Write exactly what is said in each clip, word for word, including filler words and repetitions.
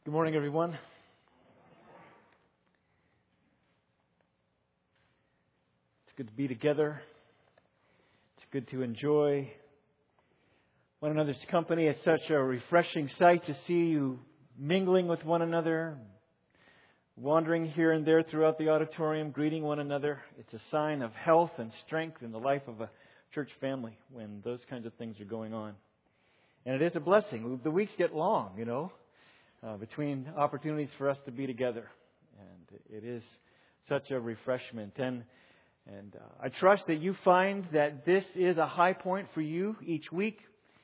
Good morning, everyone. It's good to be together. It's good to enjoy one another's company. It's such a refreshing sight to see you mingling with one another, wandering here and there throughout the auditorium, greeting one another. It's a sign of health and strength in the life of a church family when those kinds of things are going on. And it is a blessing. The weeks get long, you know. Uh, between opportunities for us to be together. And it is such a refreshment. And and uh, I trust that you find that this is a high point for you each week.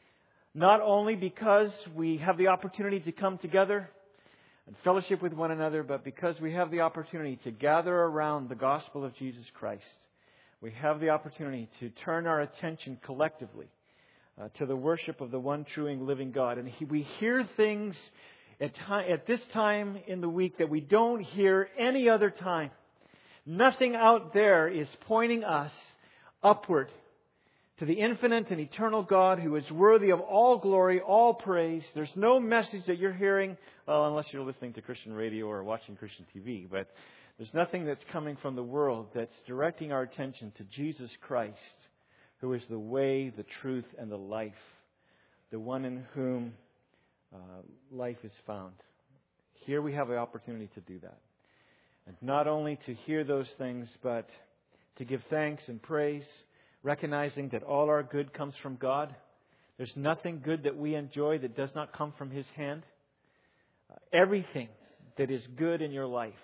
Not only because we have the opportunity to come together and fellowship with one another, but because we have the opportunity to gather around the gospel of Jesus Christ. We have the opportunity to turn our attention collectively uh, to the worship of the one true and living God. And he, we hear things At, time, at this time in the week that we don't hear any other time. Nothing out there is pointing us upward to the infinite and eternal God who is worthy of all glory, all praise. There's no message that you're hearing, well, unless you're listening to Christian radio or watching Christian T V, but there's nothing that's coming from the world that's directing our attention to Jesus Christ, who is the way, the truth, and the life, the one in whom Uh, life is found. Here we have the opportunity to do that. And not only to hear those things, but to give thanks and praise, recognizing that all our good comes from God. There's nothing good that we enjoy that does not come from His hand. Uh, everything that is good in your life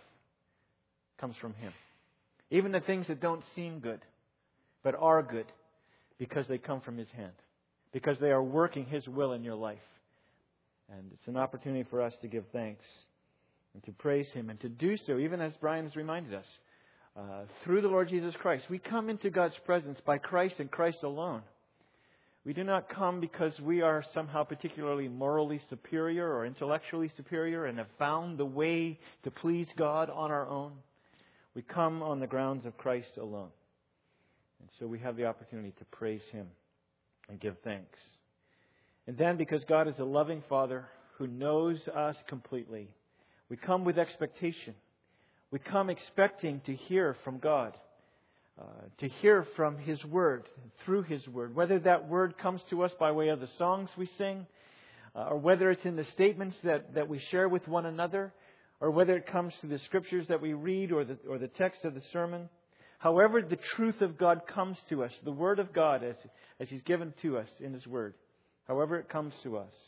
comes from Him. Even the things that don't seem good, but are good, because they come from His hand. Because they are working His will in your life. And it's an opportunity for us to give thanks and to praise Him and to do so, even as Brian has reminded us, uh, through the Lord Jesus Christ. We come into God's presence by Christ and Christ alone. We do not come because we are somehow particularly morally superior or intellectually superior and have found the way to please God on our own. We come on the grounds of Christ alone. And so we have the opportunity to praise Him and give thanks. And then, because God is a loving Father who knows us completely, we come with expectation. We come expecting to hear from God, uh, to hear from His Word, through His Word. Whether that Word comes to us by way of the songs we sing, uh, or whether it's in the statements that, that we share with one another, or whether it comes through the Scriptures that we read or the, or the text of the sermon. However the truth of God comes to us, the Word of God as, as He's given to us in His Word, however it comes to us,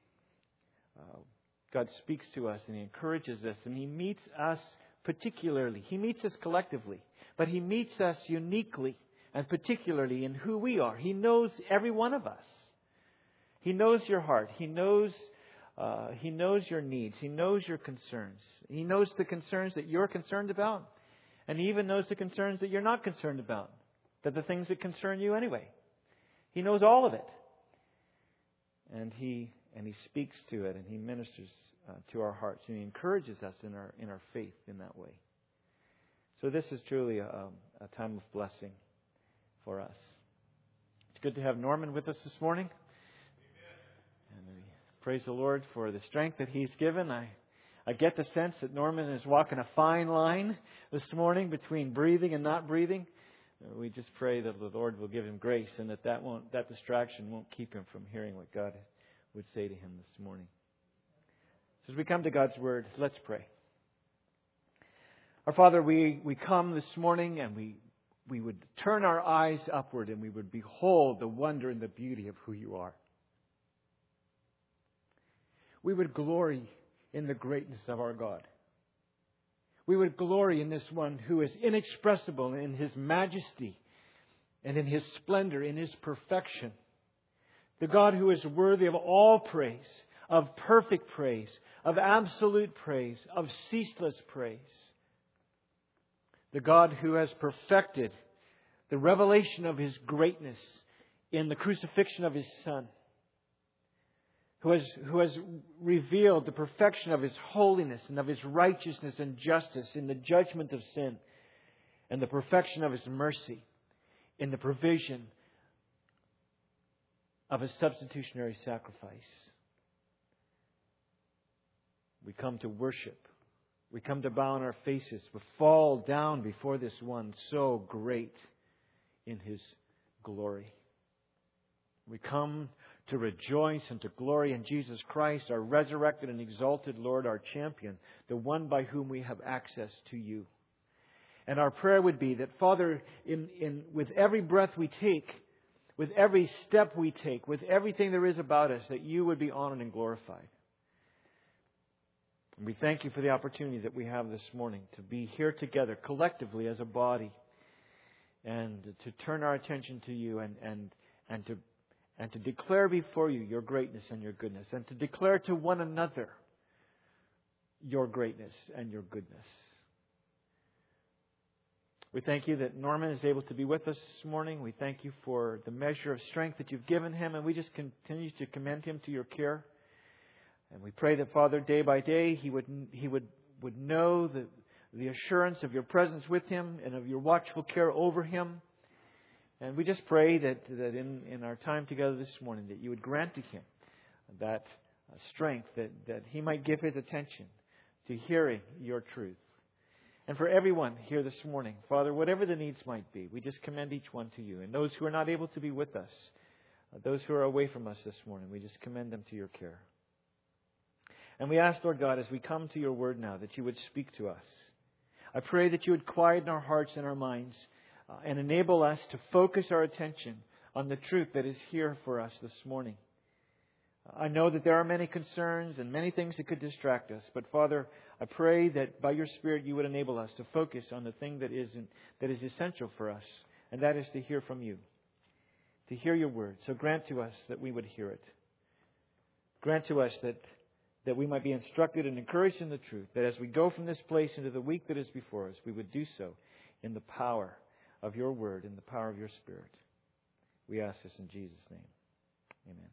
uh, God speaks to us and He encourages us and He meets us particularly. He meets us collectively, but He meets us uniquely and particularly in who we are. He knows every one of us. He knows your heart. He knows, uh, He knows your needs. He knows your concerns. He knows the concerns that you're concerned about, and He even knows the concerns that you're not concerned about, that the things that concern you anyway. He knows all of it. And He and He speaks to it, and He ministers uh, to our hearts, and He encourages us in our in our faith in that way. So this is truly a, a time of blessing for us. It's good to have Norman with us this morning. Amen. And we praise the Lord for the strength that He's given. I I get the sense that Norman is walking a fine line this morning between breathing and not breathing. We just pray that the Lord will give him grace and that that, won't, that distraction won't keep him from hearing what God would say to him this morning. So as we come to God's Word, let's pray. Our Father, we, we come this morning and we, we would turn our eyes upward and we would behold the wonder and the beauty of who You are. We would glory in the greatness of our God. We would glory in this one who is inexpressible in His majesty and in His splendor, in His perfection. The God who is worthy of all praise, of perfect praise, of absolute praise, of ceaseless praise. The God who has perfected the revelation of His greatness in the crucifixion of His Son. Who has, who has revealed the perfection of His holiness and of His righteousness and justice in the judgment of sin, and the perfection of His mercy in the provision of His substitutionary sacrifice. We come to worship. We come to bow on our faces. We fall down before this one so great in His glory. We come to rejoice and to glory in Jesus Christ, our resurrected and exalted Lord, our champion, the one by whom we have access to You. And our prayer would be that, Father, in, in, with every breath we take, with every step we take, with everything there is about us, that You would be honored and glorified. And we thank You for the opportunity that we have this morning to be here together collectively as a body and to turn our attention to You and, and, and to and to declare before You Your greatness and Your goodness, and to declare to one another Your greatness and Your goodness. We thank You that Norman is able to be with us this morning. We thank You for the measure of strength that You've given him, and we just continue to commend him to Your care. And we pray that, Father, day by day, he would he would, would know the, the assurance of Your presence with him and of Your watchful care over him. And we just pray that, that in, in our time together this morning, that You would grant to him that strength, that, that he might give his attention to hearing Your truth. And for everyone here this morning, Father, whatever the needs might be, we just commend each one to You. And those who are not able to be with us, those who are away from us this morning, we just commend them to Your care. And we ask, Lord God, as we come to Your Word now, that You would speak to us. I pray that You would quieten our hearts and our minds uh, and enable us to focus our attention on the truth that is here for us this morning. I know that there are many concerns and many things that could distract us. But Father, I pray that by Your Spirit You would enable us to focus on the thing that is, that is essential for us. And that is to hear from You. To hear Your Word. So grant to us that we would hear it. Grant to us that, that we might be instructed and encouraged in the truth. That as we go from this place into the week that is before us, we would do so in the power of Your Word, in the power of Your Spirit. We ask this in Jesus' name. Amen.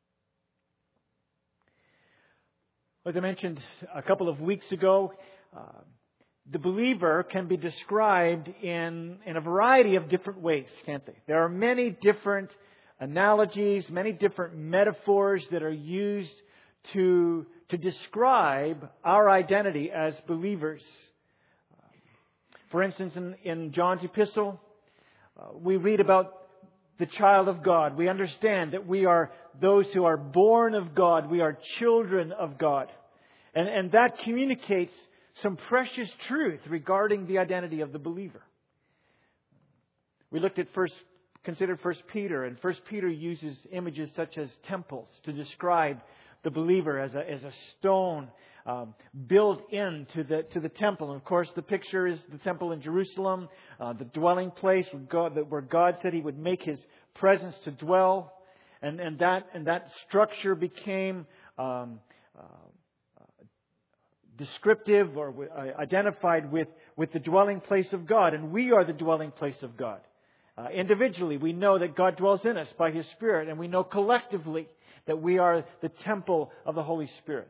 As I mentioned a couple of weeks ago, uh, the believer can be described in, in a variety of different ways, can't they? There are many different analogies, many different metaphors that are used to, to describe our identity as believers. For instance, in, in John's epistle, uh, we read about the child of God. We understand that we are those who are born of God. We are children of God. And, and that communicates some precious truth regarding the identity of the believer. We looked at first, considered First Peter, and First Peter uses images such as temples to describe the believer as a, as a stone um, built into the to the temple. And of course, the picture is the temple in Jerusalem, uh, the dwelling place where God, where God said He would make His presence to dwell, and and that and that structure became um, uh, descriptive or uh, identified with with the dwelling place of God, and we are the dwelling place of God. Uh, individually, we know that God dwells in us by His Spirit, and we know collectively that we are the temple of the Holy Spirit.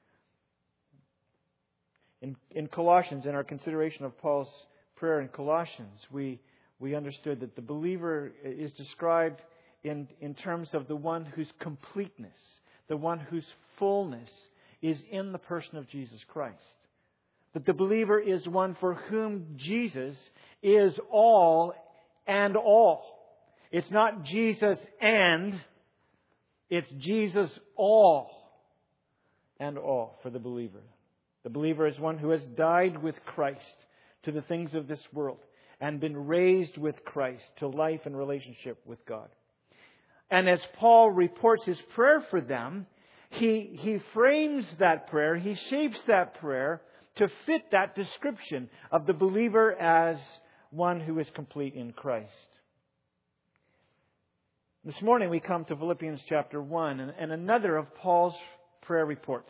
In, in Colossians, in our consideration of Paul's prayer in Colossians, we we understood that the believer is described in, in terms of the one whose completeness, the one whose fullness is in the person of Jesus Christ. That the believer is one for whom Jesus is all and all. It's not Jesus and, it's Jesus all and all for the believer. The believer is one who has died with Christ to the things of this world and been raised with Christ to life and relationship with God. And as Paul reports his prayer for them, he, he frames that prayer, he shapes that prayer to fit that description of the believer as one who is complete in Christ. This morning we come to Philippians chapter one and, and another of Paul's prayer reports.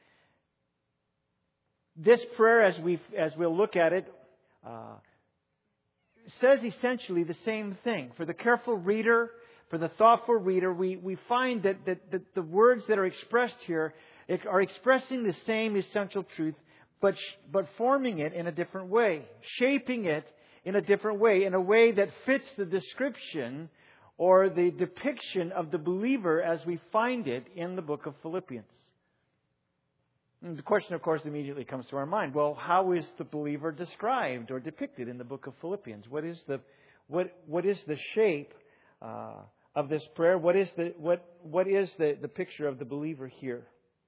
This prayer, as we as we'll look at it, uh, says essentially the same thing. For the careful reader, for the thoughtful reader, we, we find that, that, that the words that are expressed here are expressing the same essential truth, but but forming it in a different way, shaping it in a different way, in a way that fits the description or the depiction of the believer as we find it in the book of Philippians. And the question, of course, immediately comes to our mind. Well, how is the believer described or depicted in the book of Philippians? What is the what what is the shape uh, of this prayer? What is the what what is the, the picture of the believer here?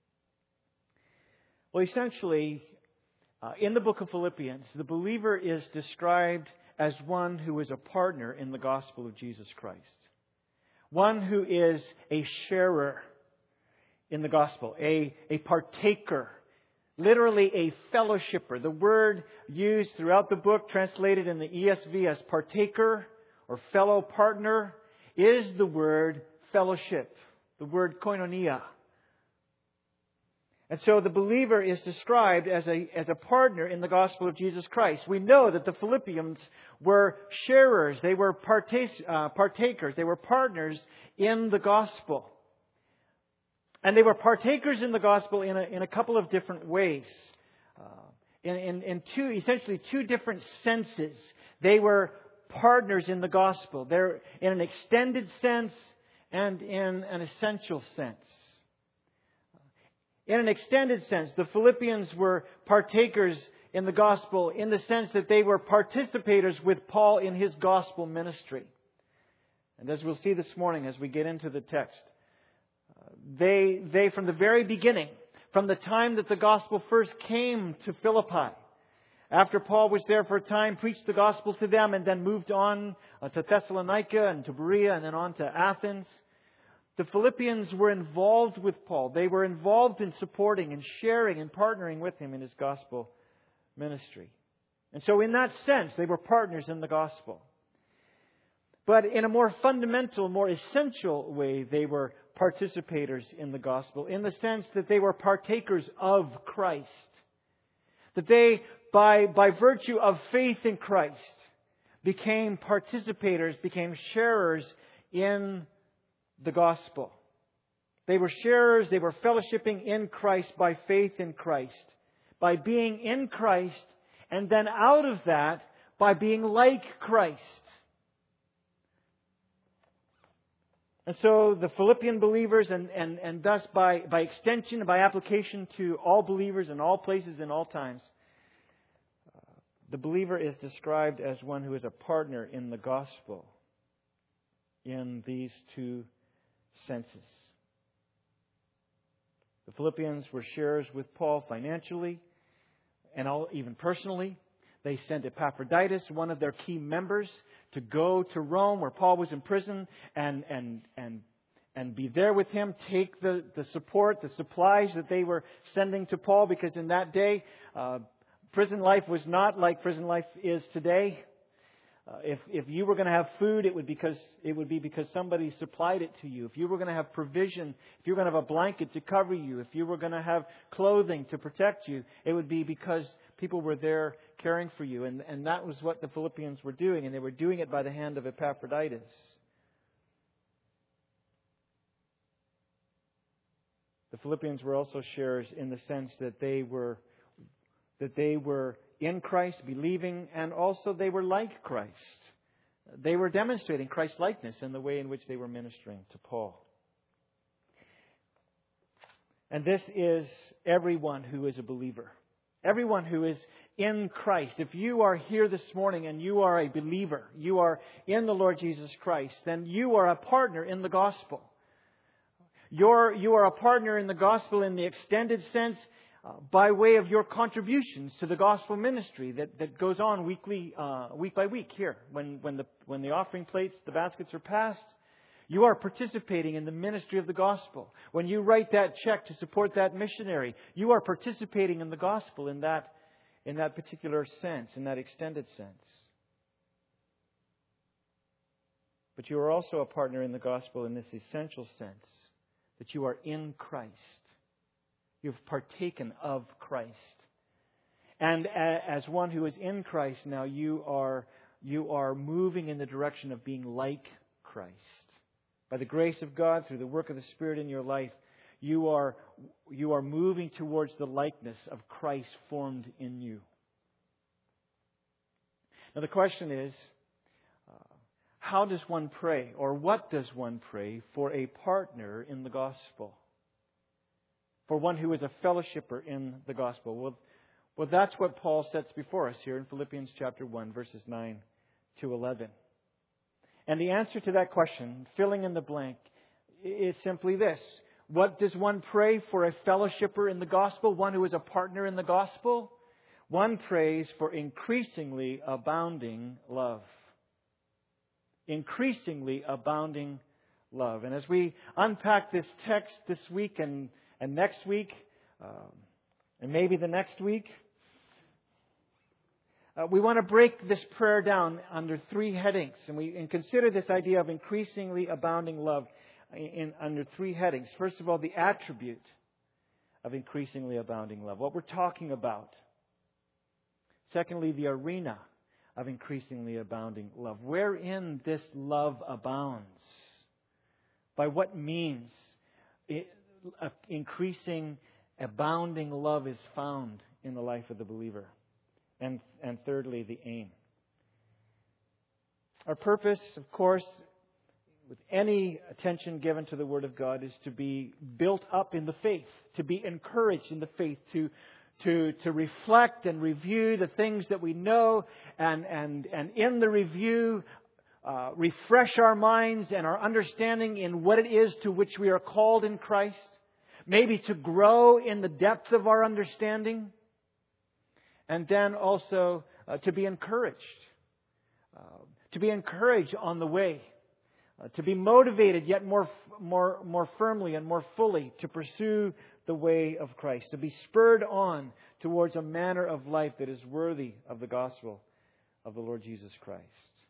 Well, essentially, uh, in the book of Philippians, the believer is described as one who is a partner in the gospel of Jesus Christ. One who is a sharer in the gospel, a, a partaker, literally a fellowshipper. The word used throughout the book, translated in the E S V as partaker or fellow partner, is the word fellowship, the word koinonia. And so the believer is described as a, as a partner in the gospel of Jesus Christ. We know that the Philippians were sharers. They were partas- uh, partakers. They were partners in the gospel. And they were partakers in the gospel in a, in a couple of different ways. Uh, in, in, in two, essentially two different senses. They were partners in the gospel. They're in an extended sense and in an essential sense. In an extended sense, the Philippians were partakers in the gospel in the sense that they were participators with Paul in his gospel ministry. And as we'll see this morning as we get into the text, they, they from the very beginning, from the time that the gospel first came to Philippi, after Paul was there for a time, preached the gospel to them and then moved on to Thessalonica and to Berea and then on to Athens, the Philippians were involved with Paul. They were involved in supporting and sharing and partnering with him in his gospel ministry. And so in that sense, they were partners in the gospel. But in a more fundamental, more essential way, they were participators in the gospel, in the sense that they were partakers of Christ. That they, by, by virtue of faith in Christ, became participators, became sharers in the gospel. They were sharers, they were fellowshipping in Christ by faith in Christ. By being in Christ, and then out of that, by being like Christ. And so the Philippian believers, and, and, and thus by, by extension and by application to all believers in all places and all times, uh, the believer is described as one who is a partner in the gospel in these two senses. The Philippians were sharers with Paul financially and all, even personally. They sent Epaphroditus, one of their key members, to go to Rome where Paul was in prison and and and and be there with him, take the, the support, the supplies that they were sending to Paul, because in that day, uh, prison life was not like prison life is today. Uh, if if you were going to have food, it would because it would be because somebody supplied it to you. If you were going to have provision, if you were going to have a blanket to cover you, if you were going to have clothing to protect you, it would be because people were there caring for you. And, and that was what the Philippians were doing. And they were doing it by the hand of Epaphroditus. The Philippians were also sharers in the sense that they were that they were in Christ, believing, and also they were like Christ. They were demonstrating Christ-likeness in the way in which they were ministering to Paul. And this is everyone who is a believer. Everyone who is in Christ. If you are here this morning and you are a believer, you are in the Lord Jesus Christ, then you are a partner in the gospel. You're, you are a partner in the gospel in the extended sense uh, by way of your contributions to the gospel ministry that, that goes on weekly, uh, week by week here. When, when, the, when the offering plates, the baskets are passed, you are participating in the ministry of the gospel. When you write that check to support that missionary, you are participating in the gospel in that, in that particular sense, in that extended sense. But you are also a partner in the gospel in this essential sense, that you are in Christ. You've partaken of Christ. And as one who is in Christ now, you are, you are moving in the direction of being like Christ. By the grace of God, through the work of the Spirit in your life, you are, you are moving towards the likeness of Christ formed in you. Now the question is, uh, how does one pray, or what does one pray for a partner in the gospel? for one who is a fellowshipper in the gospel? Well, well, that's what Paul sets before us here in Philippians chapter one, verses nine to eleven. And the answer to that question, filling in the blank, is simply this. What does one pray for a fellowshipper in the gospel, one who is a partner in the gospel? One prays for increasingly abounding love. Increasingly abounding love. And as we unpack this text this week and, and next week, um, and maybe the next week, uh, we want to break this prayer down under three headings. And we and consider this idea of increasingly abounding love in, in under three headings. First of all, the attribute of increasingly abounding love. What we're talking about. Secondly, the arena of increasingly abounding love. Wherein this love abounds. By what means it, uh, increasing, abounding love is found in the life of the believer. And, and thirdly, the aim. Our purpose, of course, with any attention given to the Word of God, is to be built up in the faith, to be encouraged in the faith, to to to reflect and review the things that we know, and and and in the review, uh, refresh our minds and our understanding in what it is to which we are called in Christ. Maybe to grow in the depth of our understanding. And then also uh, to be encouraged. Uh, to be encouraged on the way. Uh, to be motivated yet more, more, more firmly and more fully to pursue the way of Christ. To be spurred on towards a manner of life that is worthy of the gospel of the Lord Jesus Christ.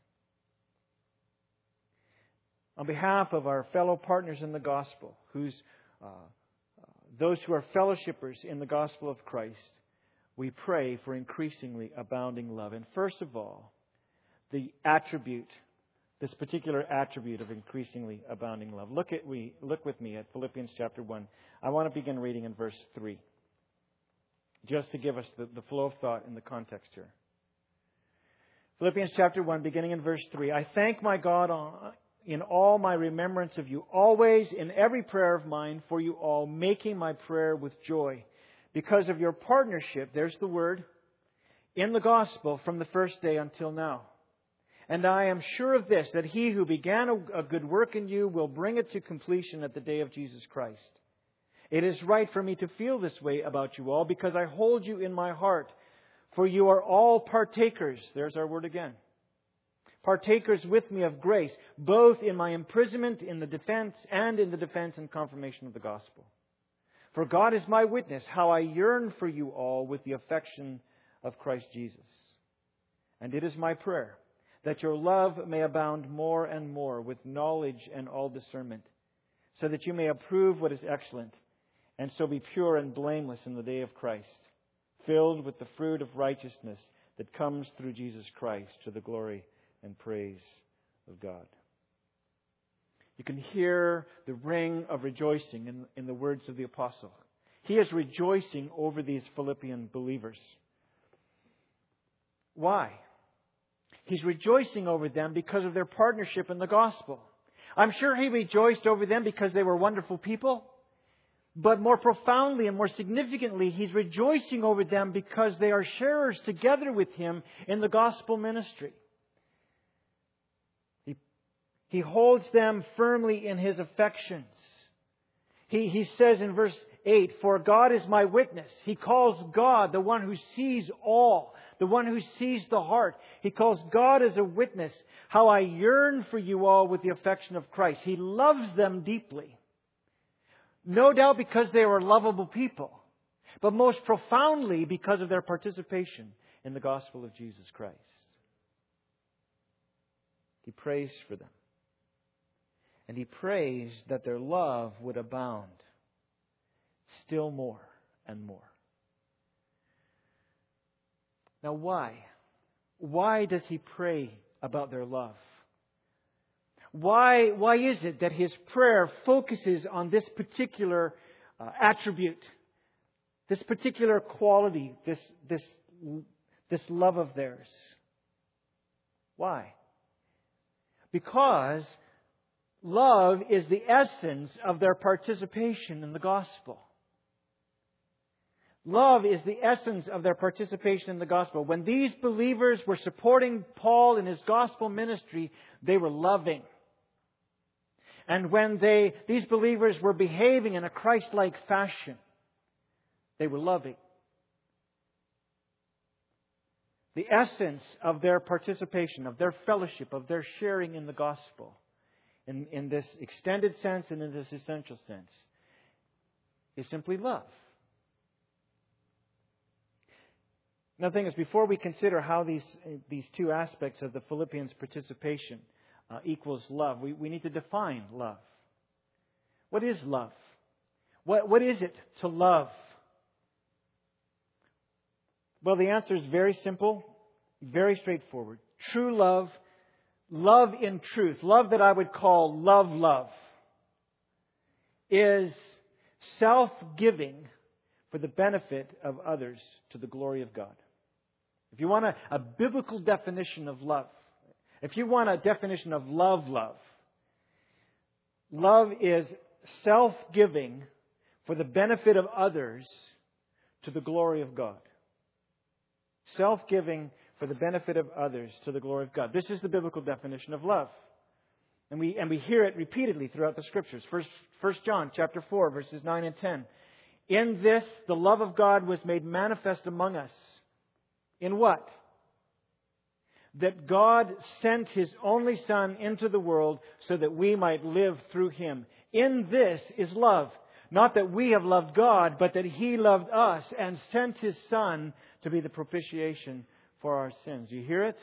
On behalf of our fellow partners in the gospel, who's uh, uh, those who are fellowshippers in the gospel of Christ, we pray for increasingly abounding love. And first of all, the attribute, this particular attribute of increasingly abounding love. Look at we look with me at Philippians chapter one. I want to begin reading in verse three. Just to give us the, the flow of thought in the context here. Philippians chapter one, beginning in verse three. I thank my God on, in all my remembrance of you, always in every prayer of mine for you all, making my prayer with joy. Because of your partnership, there's the word, in the gospel from the first day until now. And I am sure of this, that He who began a, a good work in you will bring it to completion at the day of Jesus Christ. It is right for me to feel this way about you all, because I hold you in my heart. For you are all partakers, there's our word again, partakers with me of grace, both in my imprisonment, in the defense, and in the defense and confirmation of the gospel. For God is my witness, how I yearn for you all with the affection of Christ Jesus. And it is my prayer that your love may abound more and more with knowledge and all discernment, so that you may approve what is excellent, and so be pure and blameless in the day of Christ, filled with the fruit of righteousness that comes through Jesus Christ, to the glory and praise of God. You can hear the ring of rejoicing in, in the words of the apostle. He is rejoicing over these Philippian believers. Why? He's rejoicing over them because of their partnership in the gospel. I'm sure he rejoiced over them because they were wonderful people. But more profoundly and more significantly, he's rejoicing over them because they are sharers together with him in the gospel ministry. He holds them firmly in His affections. He, he says in verse eight, for God is my witness. He calls God the one who sees all, the one who sees the heart. He calls God as a witness, how I yearn for you all with the affection of Christ. He loves them deeply. No doubt because they were lovable people, but most profoundly because of their participation in the gospel of Jesus Christ. He prays for them. And he prays that their love would abound still more and more. Now why? Why does he pray about their love? Why, why is it that his prayer focuses on this particular uh, attribute, this particular quality, this, this, this love of theirs? Why? Because love is the essence of their participation in the gospel. Love is the essence of their participation in the gospel. When these believers were supporting Paul in his gospel ministry, they were loving. And when they, these believers were behaving in a Christ-like fashion, they were loving. The essence of their participation, of their fellowship, of their sharing in the gospel, in, in this extended sense and in this essential sense, is simply love. Now, the thing is, before we consider how these these two aspects of the Philippians' participation uh, equals love, we, we need to define love. What is love? What What is it to love? Well, the answer is very simple, very straightforward. True love, love in truth, love that I would call love love, is self-giving for the benefit of others to the glory of God. If you want a, a biblical definition of love, if you want a definition of love, love, love is self-giving for the benefit of others to the glory of God. Self-giving for the benefit of others to the glory of God. This is the biblical definition of love. And we and we hear it repeatedly throughout the Scriptures. First, First John chapter four, verses nine and ten. In this, the love of God was made manifest among us. In what? That God sent His only Son into the world so that we might live through Him. In this is love. Not that we have loved God, but that He loved us and sent His Son to be the propitiation for our sins. You hear it?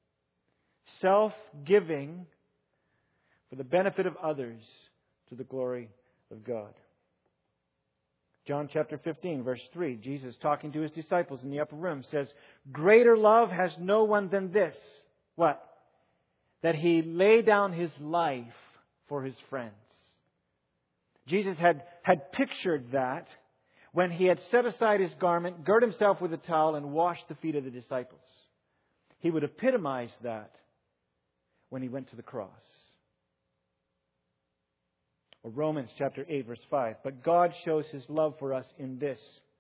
Self-giving for the benefit of others to the glory of God. John chapter fifteen, verse three, Jesus talking to His disciples in the upper room says, greater love has no one than this. What? That He lay down His life for His friends. Jesus had, had pictured that when He had set aside His garment, girt Himself with a towel, and washed the feet of the disciples. He would epitomize that when He went to the cross. Or Romans chapter eight, verse five. But God shows His love for us in this.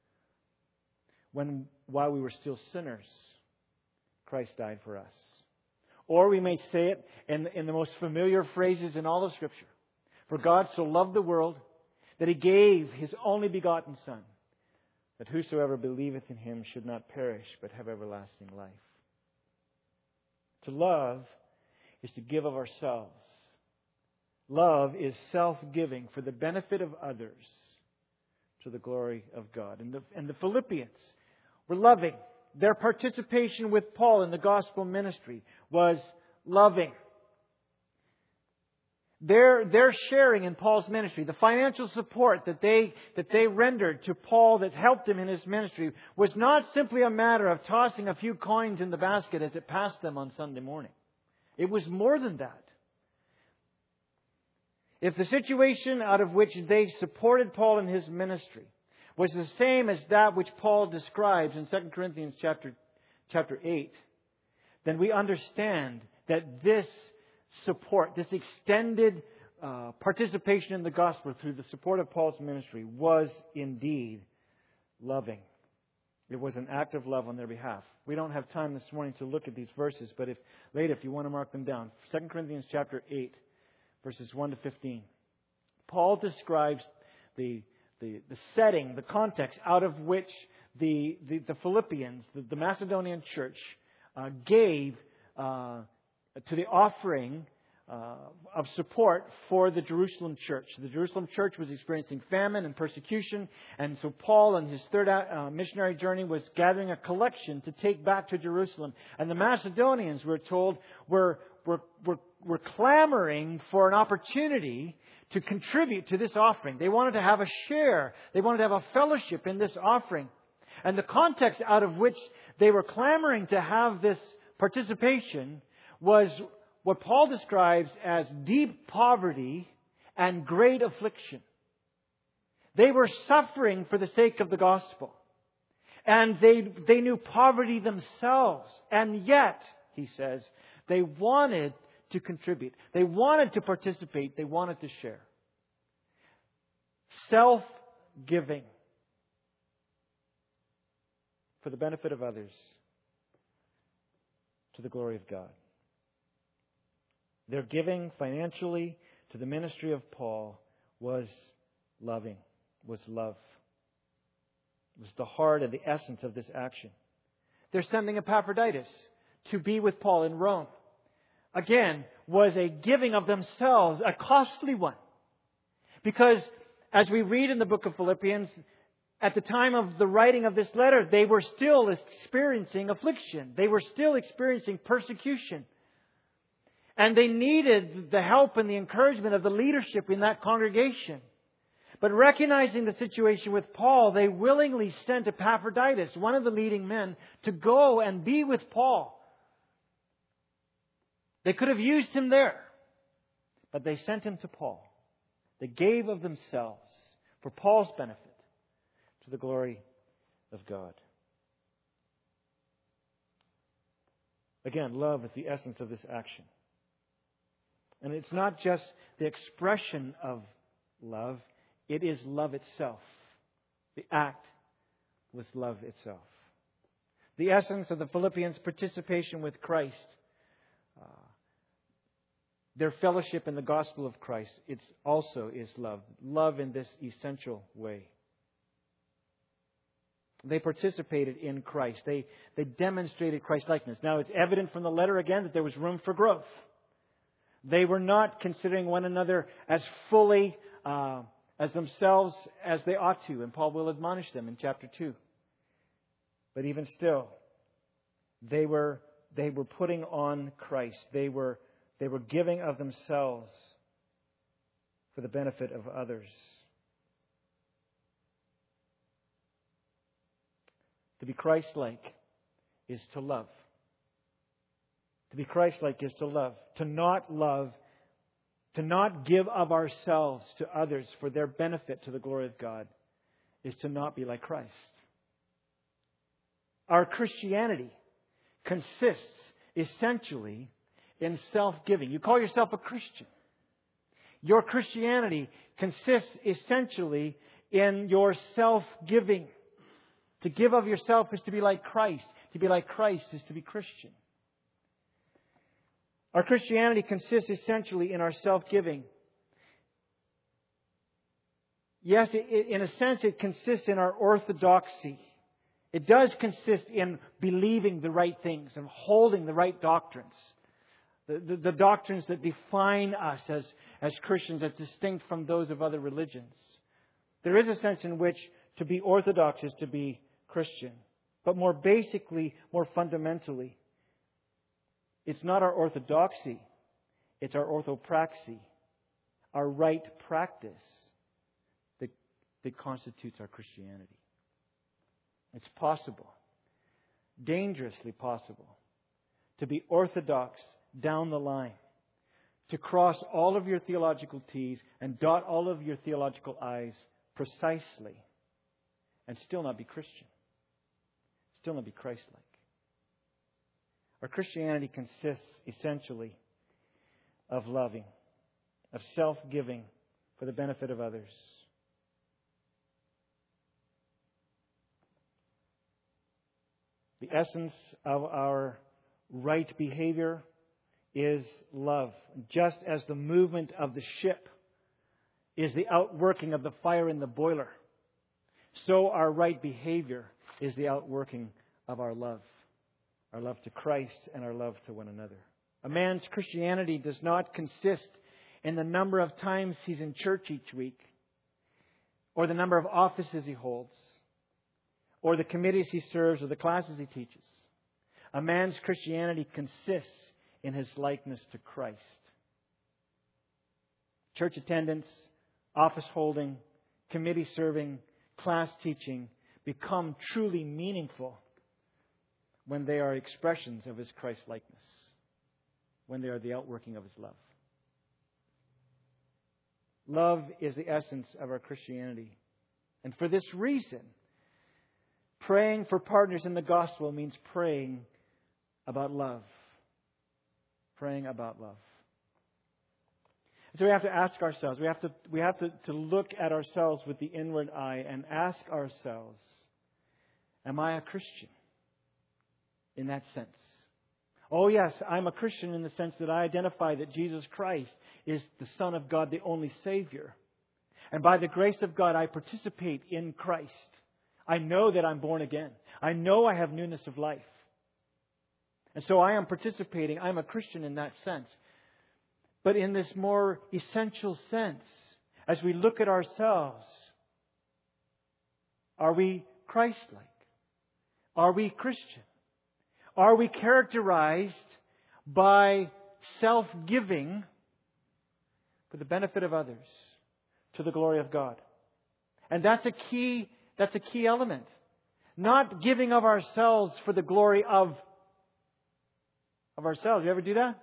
When, while we were still sinners, Christ died for us. Or we may say it in, in the most familiar phrases in all of Scripture. For God so loved the world that He gave His only begotten Son, that whosoever believeth in Him should not perish, but have everlasting life. To love is to give of ourselves. Love is self-giving for the benefit of others to the glory of God. And the, and the Philippians were loving. Their participation with Paul in the gospel ministry was loving. Their, their sharing in Paul's ministry, the financial support that they, that they rendered to Paul that helped him in his ministry, was not simply a matter of tossing a few coins in the basket as it passed them on Sunday morning. It was more than that. If the situation out of which they supported Paul in his ministry was the same as that which Paul describes in Second Corinthians chapter, chapter eight, then we understand that this support, this extended uh, participation in the gospel through the support of Paul's ministry was indeed loving. It was an act of love on their behalf. We don't have time this morning to look at these verses, but if later, if you want to mark them down, Second Corinthians chapter eight, verses one to fifteen. Paul describes the, the, the setting, the context out of which the, the, the Philippians, the, the Macedonian church, uh, gave uh, to the offering uh, of support for the Jerusalem church. The Jerusalem church was experiencing famine and persecution, and so Paul, on his third uh, missionary journey, was gathering a collection to take back to Jerusalem. And the Macedonians, we're told, were were were, were clamoring for an opportunity to contribute to this offering. They wanted to have a share. They wanted to have a fellowship in this offering. And the context out of which they were clamoring to have this participation was what Paul describes as deep poverty and great affliction. They were suffering for the sake of the gospel. And they, they knew poverty themselves. And yet, he says, they wanted to contribute. They wanted to participate. They wanted to share. Self-giving. for the benefit of others, to the glory of God. Their giving financially to the ministry of Paul was loving, was love. It was the heart and the essence of this action. They're sending Epaphroditus to be with Paul in Rome. Again, was a giving of themselves, a costly one. Because, as we read in the book of Philippians, at the time of the writing of this letter, they were still experiencing affliction. They were still experiencing persecution. And they needed the help and the encouragement of the leadership in that congregation. But recognizing the situation with Paul, they willingly sent Epaphroditus, one of the leading men, to go and be with Paul. They could have used him there, but they sent him to Paul. They gave of themselves for Paul's benefit to the glory of God. Again, love is the essence of this action. And it's not just the expression of love, it is love itself. The act was love itself. The essence of the Philippians' participation with Christ, uh, their fellowship in the gospel of Christ, it also is love. Love in this essential way. They participated in Christ. They, they demonstrated Christ-likeness. Now, it's evident from the letter again that there was room for growth. They were not considering one another as fully uh, as themselves as they ought to. And Paul will admonish them in chapter two. But even still, they were they were putting on Christ. They were they were giving of themselves for the benefit of others. To be Christ-like is to love. To be Christ-like is to love. To not love, to not give of ourselves to others for their benefit to the glory of God, is to not be like Christ. Our Christianity consists essentially in self-giving. You call yourself a Christian. Your Christianity consists essentially in your self-giving. To give of yourself is to be like Christ. To be like Christ is to be Christian. Our Christianity consists essentially in our self-giving. Yes, it, it, in a sense, it consists in our orthodoxy. It does consist in believing the right things and holding the right doctrines. The, the, the doctrines that define us as, as Christians as distinct from those of other religions. There is a sense in which to be orthodox is to be Christian. But more basically, more fundamentally, it's not our orthodoxy, it's our orthopraxy, our right practice that, that constitutes our Christianity. It's possible, dangerously possible, to be orthodox down the line, to cross all of your theological T's and dot all of your theological I's precisely, and still not be Christian, still not be Christ-like. Our Christianity consists essentially of loving, of self-giving for the benefit of others. The essence of our right behavior is love. Just as the movement of the ship is the outworking of the fire in the boiler, so our right behavior is the outworking of our love. Our love to Christ and our love to one another. A man's Christianity does not consist in the number of times he's in church each week, or the number of offices he holds, or the committees he serves, or the classes he teaches. A man's Christianity consists in his likeness to Christ. Church attendance, office holding, committee serving, class teaching become truly meaningful when they are expressions of his Christ-likeness, when they are the outworking of his love. Love is the essence of our Christianity. And for this reason, praying for partners in the gospel means praying about love. Praying about love. So we have to ask ourselves, we have to we have to, to look at ourselves with the inward eye and ask ourselves, Am I a Christian in that sense? Oh yes, I'm a Christian in the sense that I identify that Jesus Christ is the Son of God, the only Savior. And by the grace of God, I participate in Christ. I know that I'm born again. I know I have newness of life. And so I am participating. I'm a Christian in that sense. But in this more essential sense, as we look at ourselves, are we Christ-like? Are we Christian? Are we characterized by self-giving for the benefit of others, to the glory of God? And that's a key, that's a key element. Not giving of ourselves for the glory of, of ourselves. You ever do that?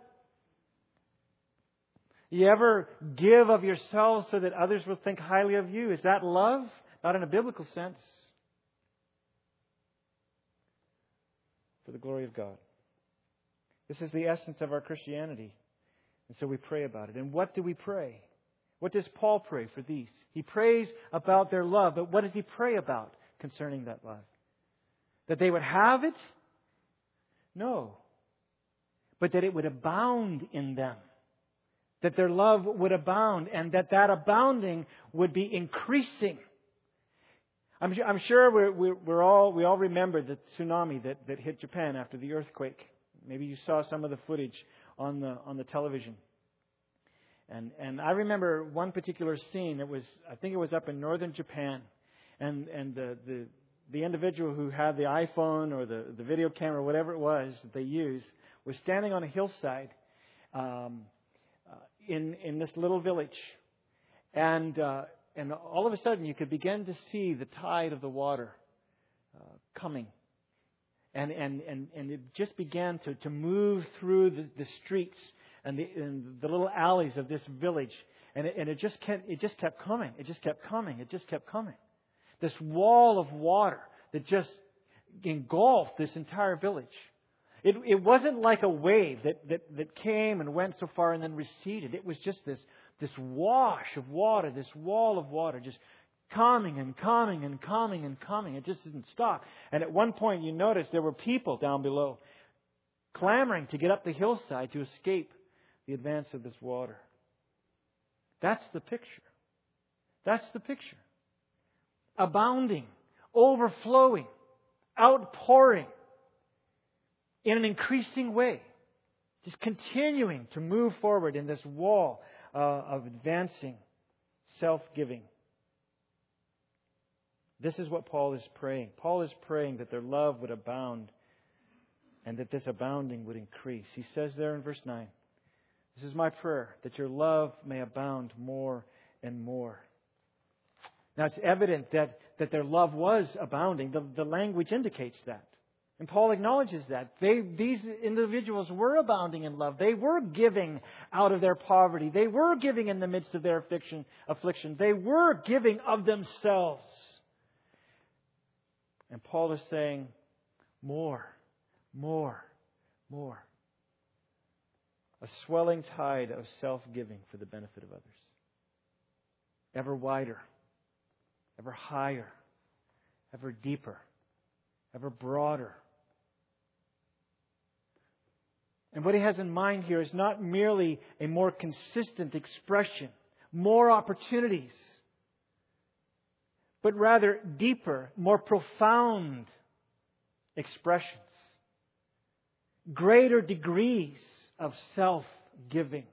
You ever give of yourselves so that others will think highly of you? Is that love? Not in a biblical sense. For the glory of God. This is the essence of our Christianity. And so we pray about it. And what do we pray? What does Paul pray for these? He prays about their love. But what does he pray about concerning that love? That they would have it? No. But that it would abound in them. That their love would abound. And that that abounding would be increasing. I'm, I'm sure we're, we're, we're all, we all remember the tsunami that, that hit Japan after the earthquake. Maybe you saw some of the footage on the on the television. And and I remember one particular scene. It was I think it was up in northern Japan, and and the the, the individual who had the iPhone or the, the video camera, whatever it was that they used, was standing on a hillside um, uh, in in this little village, and. Uh, And all of a sudden, you could begin to see the tide of the water uh, coming. And, and, and, and it just began to, to move through the, the streets and the, and the little alleys of this village. And it, and it just kept, it just kept coming. It just kept coming. It just kept coming. This wall of water that just engulfed this entire village. It, it wasn't like a wave that, that, that came and went so far and then receded. It was just this This wash of water, this wall of water, just coming and coming and coming and coming. It just didn't stop. And at one point, you notice there were people down below clamoring to get up the hillside to escape the advance of this water. That's the picture. That's the picture. Abounding, overflowing, outpouring in an increasing way. Just continuing to move forward in this wall Uh, of advancing self-giving. This is what Paul is praying. Paul is praying that their love would abound and that this abounding would increase. He says there in verse nine, "This is my prayer, that your love may abound more and more." Now it's evident that, that their love was abounding. The, the language indicates that. And Paul acknowledges that. They, these individuals were abounding in love. They were giving out of their poverty. They were giving in the midst of their affliction. affliction. They were giving of themselves. And Paul is saying, more, more, more. A swelling tide of self-giving for the benefit of others. Ever wider, ever higher, ever deeper, ever broader. And what he has in mind here is not merely a more consistent expression, more opportunities, but rather deeper, more profound expressions, greater degrees of self-giving.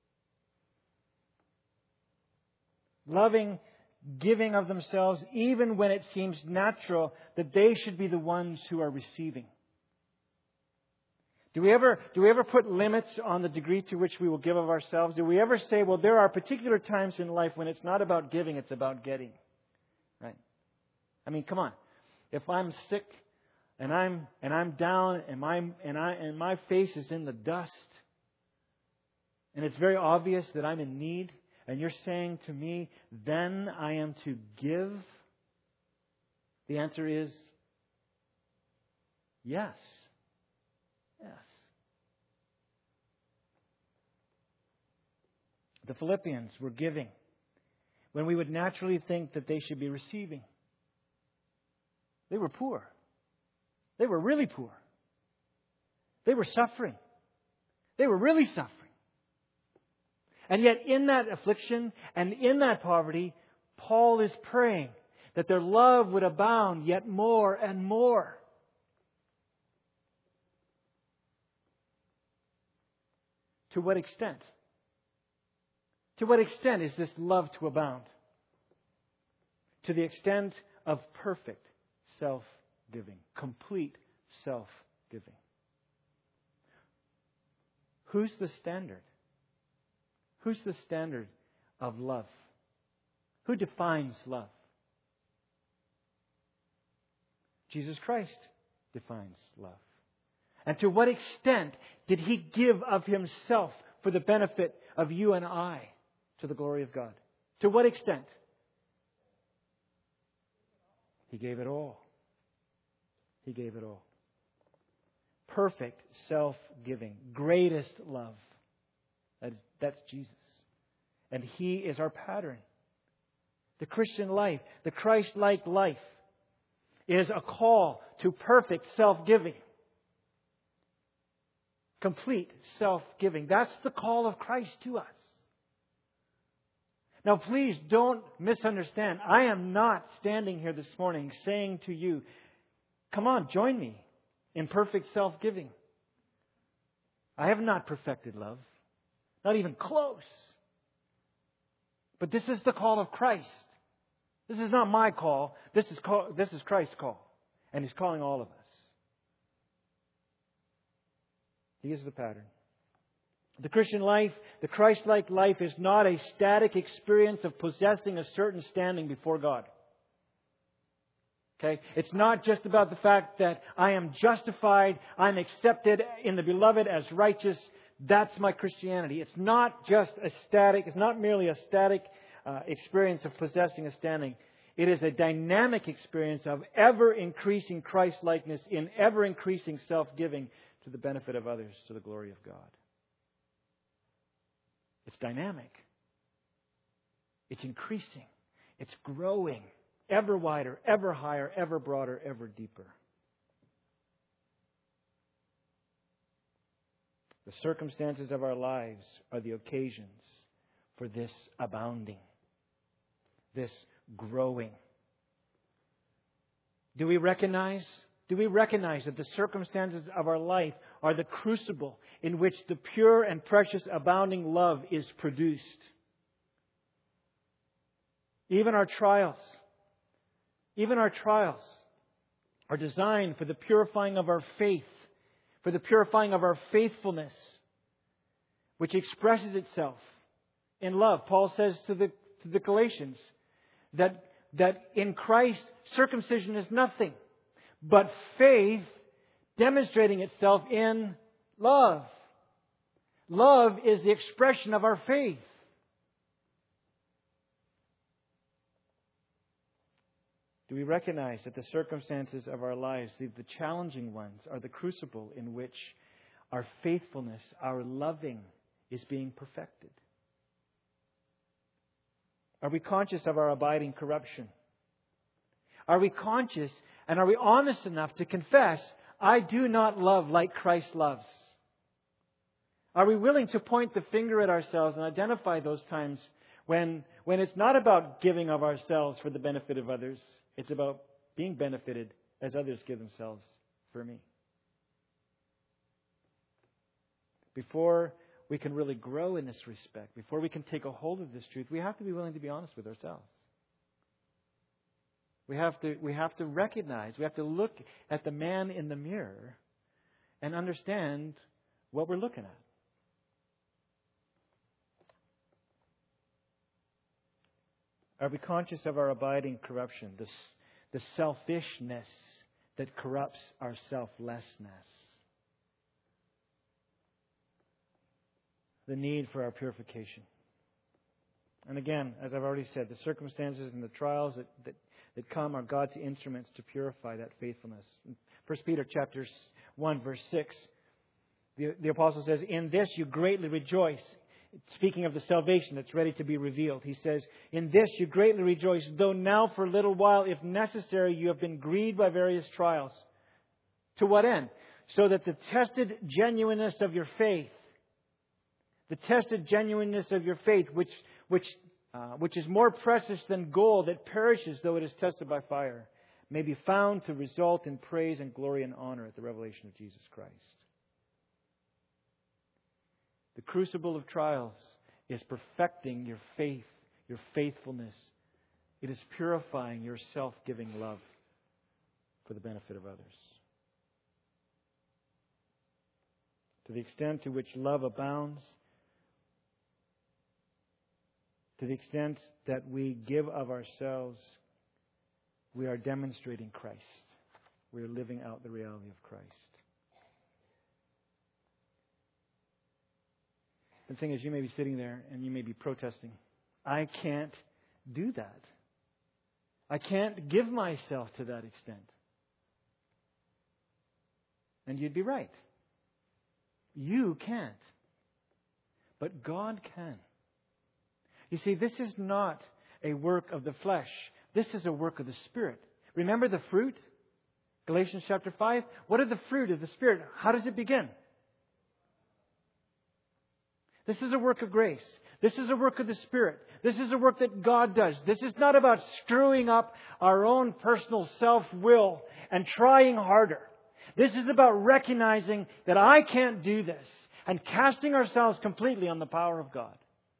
Loving, giving of themselves, even when it seems natural that they should be the ones who are receiving. Do we ever, do we ever put limits on the degree to which we will give of ourselves? Do we ever say, well, there are particular times in life when it's not about giving, it's about getting? Right? I mean, come on. If I'm sick and I'm and I'm down and my and I and my face is in the dust, and it's very obvious that I'm in need, and you're saying to me, then I am to give? The answer is yes. Yes. The Philippians were giving when we would naturally think that they should be receiving. They were poor. They were really poor. They were suffering. They were really suffering. And yet in that affliction and in that poverty, Paul is praying that their love would abound yet more and more. To what extent? To what extent is this love to abound? To the extent of perfect self-giving, complete self-giving. Who's the standard? Who's the standard of love? Who defines love? Jesus Christ defines love. And to what extent did He give of Himself for the benefit of you and I to the glory of God? To what extent? He gave it all. He gave it all. Perfect self-giving. Greatest love. That is, that's Jesus. And He is our pattern. The Christian life, the Christ-like life, is a call to perfect self-giving. Complete self-giving. That's the call of Christ to us. Now please don't misunderstand. I am not standing here this morning saying to you, come on, join me in perfect self-giving. I have not perfected love. Not even close. But this is the call of Christ. This is not my call. This is call, this is Christ's call. And He's calling all of us. He is the pattern. The Christian life, the Christ-like life, is not a static experience of possessing a certain standing before God. Okay? It's not just about the fact that I am justified, I'm accepted in the Beloved as righteous. That's my Christianity. It's not just a static, it's not merely a static uh, experience of possessing a standing. It is a dynamic experience of ever-increasing Christ-likeness in ever-increasing self-giving to the benefit of others, to the glory of God. It's dynamic. It's increasing. It's growing. Ever wider, ever higher, ever broader, ever deeper. The circumstances of our lives are the occasions for this abounding, this growing. Do we recognize? Do we recognize that the circumstances of our life are the crucible in which the pure and precious abounding love is produced? Even our trials, even our trials are designed for the purifying of our faith, for the purifying of our faithfulness, which expresses itself in love. Paul says to the, to the Galatians that, that in Christ circumcision is nothing, but faith demonstrating itself in love. Love is the expression of our faith. Do we recognize that the circumstances of our lives, the challenging ones, are the crucible in which our faithfulness, our loving, is being perfected? Are we conscious of our abiding corruption? Are we conscious and are we honest enough to confess, I do not love like Christ loves? Are we willing to point the finger at ourselves and identify those times when, when it's not about giving of ourselves for the benefit of others? It's about being benefited as others give themselves for me. Before we can really grow in this respect, before we can take a hold of this truth, we have to be willing to be honest with ourselves. We have to, we have to recognize, we have to look at the man in the mirror and understand what we're looking at. Are we conscious of our abiding corruption, the, the selfishness that corrupts our selflessness? The need for our purification. And again, as I've already said, the circumstances and the trials that, that, that come are God's instruments to purify that faithfulness. In First Peter chapter one, verse six, the, the apostle says, in this you greatly rejoice. Speaking of the salvation that's ready to be revealed, he says, in this you greatly rejoice, though now for a little while, if necessary, you have been grieved by various trials. To what end? So that the tested genuineness of your faith, the tested genuineness of your faith, which which uh, which is more precious than gold that perishes though it is tested by fire, may be found to result in praise and glory and honor at the revelation of Jesus Christ. The crucible of trials is perfecting your faith, your faithfulness. It is purifying your self-giving love for the benefit of others. To the extent to which love abounds, to the extent that we give of ourselves, we are demonstrating Christ. We are living out the reality of Christ. The thing is, you may be sitting there and you may be protesting. I can't do that. I can't give myself to that extent. And you'd be right. You can't. But God can. You see, this is not a work of the flesh. This is a work of the Spirit. Remember the fruit? Galatians chapter five. What are the fruit of the Spirit? How does it begin? This is a work of grace. This is a work of the Spirit. This is a work that God does. This is not about screwing up our own personal self-will and trying harder. This is about recognizing that I can't do this and casting ourselves completely on the power of God.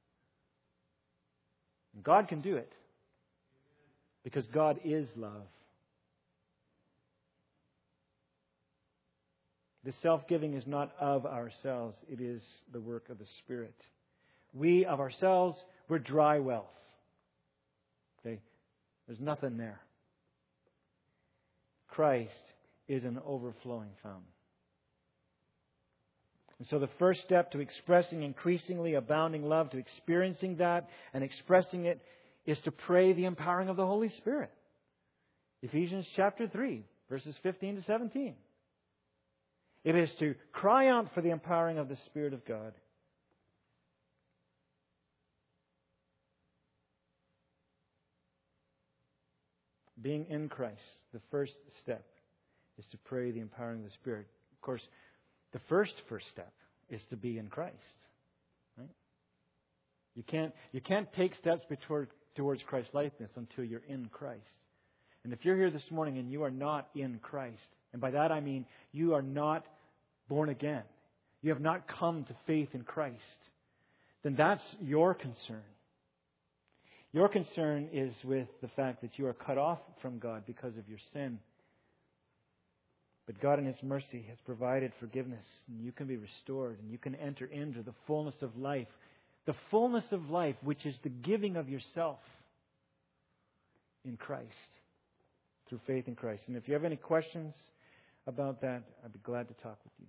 And God can do it because God is love. The self-giving is not of ourselves. It is the work of the Spirit. We of ourselves, we're dry wells. Okay? There's nothing there. Christ is an overflowing fountain. And so the first step to expressing increasingly abounding love, to experiencing that and expressing it, is to pray the empowering of the Holy Spirit. Ephesians chapter three, verses fifteen to seventeen. It is to cry out for the empowering of the Spirit of God. Being in Christ, the first step is to pray the empowering of the Spirit. Of course, the first first step is to be in Christ. Right? You can't you can't take steps toward, towards Christ likeness until you're in Christ. And if you're here this morning and you are not in Christ, and by that I mean you are not born again, you have not come to faith in Christ, then that's your concern. Your concern is with the fact that you are cut off from God because of your sin. But God in His mercy has provided forgiveness, and you can be restored, and you can enter into the fullness of life. The fullness of life, which is the giving of yourself in Christ, through faith in Christ. And if you have any questions about that, I'd be glad to talk with you.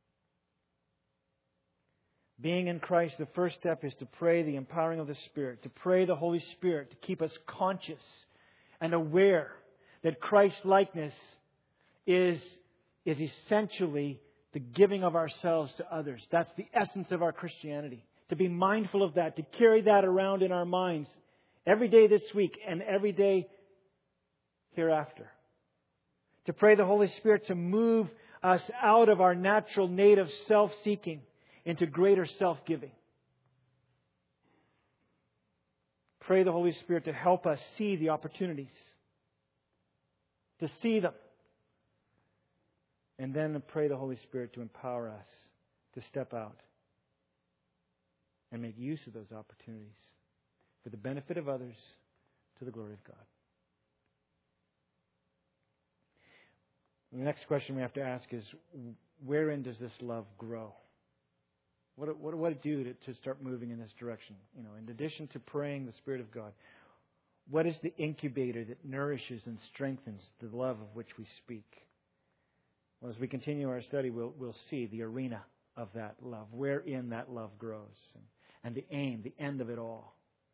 Being in Christ, the first step is to pray the empowering of the Spirit, to pray the Holy Spirit to keep us conscious and aware that Christ-likeness is, is essentially the giving of ourselves to others. That's the essence of our Christianity. To be mindful of that, to carry that around in our minds every day this week and every day hereafter. To pray the Holy Spirit to move us out of our natural native self-seeking into greater self-giving. Pray the Holy Spirit to help us see the opportunities. To see them. And then pray the Holy Spirit to empower us to step out and make use of those opportunities for the benefit of others, to the glory of God. The next question we have to ask is, wherein does this love grow? What, what, what do to, to start moving in this direction? You know, in addition to praying the Spirit of God, what is the incubator that nourishes and strengthens the love of which we speak? Well, as we continue our study, we'll, we'll see the arena of that love, wherein that love grows, and, and the aim, the end of it all.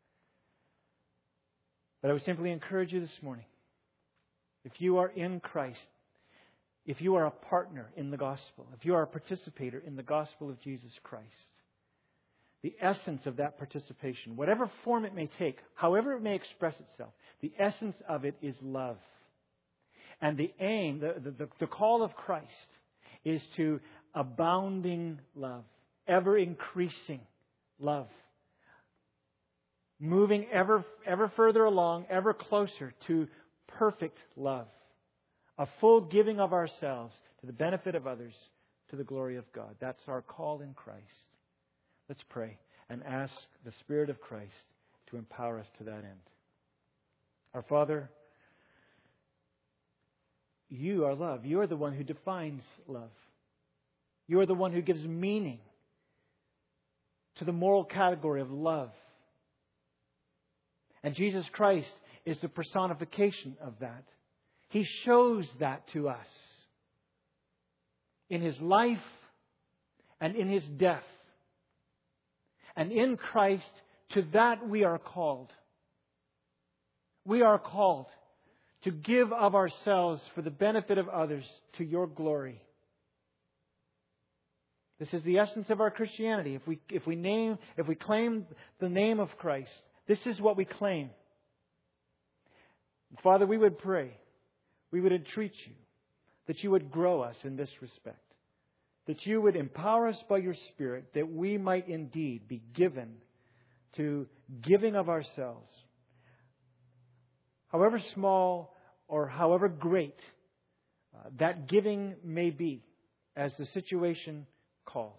But I would simply encourage you this morning, if you are in Christ, if you are a partner in the gospel, if you are a participator in the gospel of Jesus Christ, the essence of that participation, whatever form it may take, however it may express itself, the essence of it is love. And the aim, the, the, the call of Christ is to abounding love, ever increasing love, moving ever, ever further along, ever closer to perfect love, a full giving of ourselves to the benefit of others, to the glory of God. That's our call in Christ. Let's pray and ask the Spirit of Christ to empower us to that end. Our Father, You are love. You are the one who defines love. You are the one who gives meaning to the moral category of love. And Jesus Christ is the personification of that. He shows that to us in His life and in His death. And in Christ, to that we are called. We are called to give of ourselves for the benefit of others to Your glory. This is the essence of our Christianity. If we, if we name, if we claim the name of Christ, this is what we claim. Father, we would pray, we would entreat You, that You would grow us in this respect. That You would empower us by Your Spirit, that we might indeed be given to giving of ourselves, however small or however great uh, that giving may be, as the situation calls.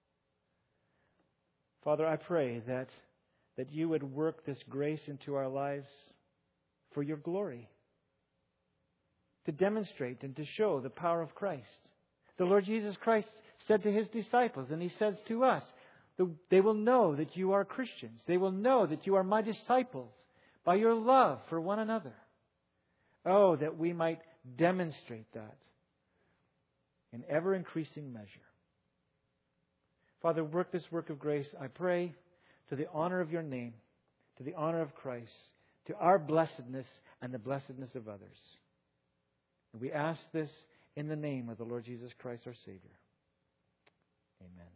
Father, I pray that, that You would work this grace into our lives for Your glory, to demonstrate and to show the power of Christ. The Lord Jesus Christ said to His disciples, and He says to us, they will know that you are Christians. They will know that you are My disciples by your love for one another. Oh, that we might demonstrate that in ever-increasing measure. Father, work this work of grace, I pray, to the honor of Your name, to the honor of Christ, to our blessedness and the blessedness of others. And we ask this in the name of the Lord Jesus Christ, our Savior. Amen.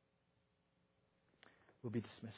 We'll be dismissed.